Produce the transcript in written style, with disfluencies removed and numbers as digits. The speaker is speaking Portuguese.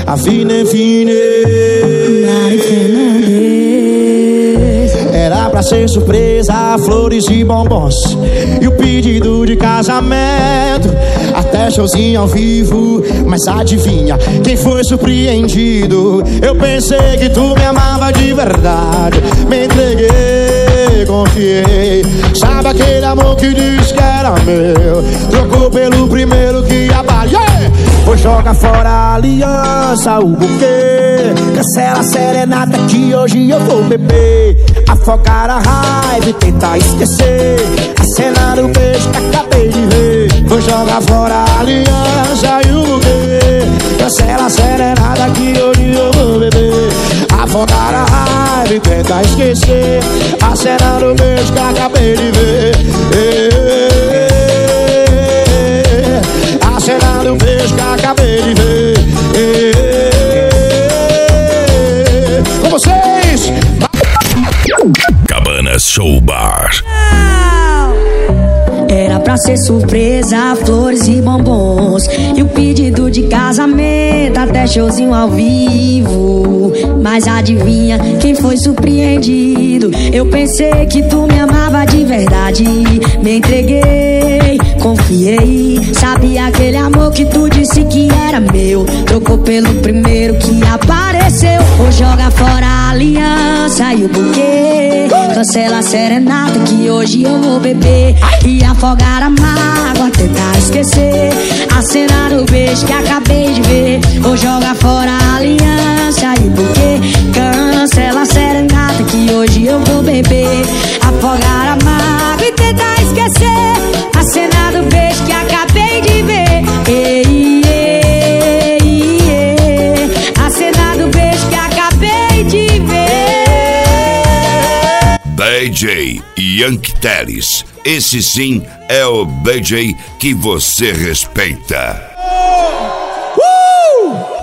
a fine fine. Mari Fernandes. Era pra ser surpresa, flores e bombons e o pedido de casamento, até showzinho ao vivo. Mas adivinha quem foi surpreendido? Eu pensei que tu me amava de verdade, me entreguei, confiei. Sabe aquele amor que diz que era meu? Trocou pelo primeiro que abalhei. Pois joga fora a aliança, o buquê, cancela a serenata que hoje eu vou beber. Afogar a raiva e tentar esquecer a cena do beijo que acabei de ver. Vou jogar fora a aliança e o buquê, cancela a serenata que hoje eu vou beber. Afogar a raiva e tentar esquecer a cena do beijo que acabei de ver. A cena do beijo que acabei de ver. Com vocês, Cabanas Show Bar. Era pra ser surpresa, flores e bombons e o pedido de casamento, até showzinho ao vivo. Mas adivinha quem foi surpreendido? Eu pensei que tu me amava de verdade, me entreguei, confiei. Sabia aquele amor que tu disse que era meu, trocou pelo primeiro que apareceu. Ou joga fora a aliança e o buquê, cancela a serenata que hoje eu vou beber. E afogar a mágoa, tentar esquecer a cena do beijo que acabei de ver. Ou joga fora a aliança e o buquê, cancela a serenata que hoje eu vou beber. Afogar a mágoa e tentar esquecer a cena do beijo que acabei de ver. A cena do beijo que acabei de ver. DJ Yankee Teres. Esse sim é o DJ que você respeita.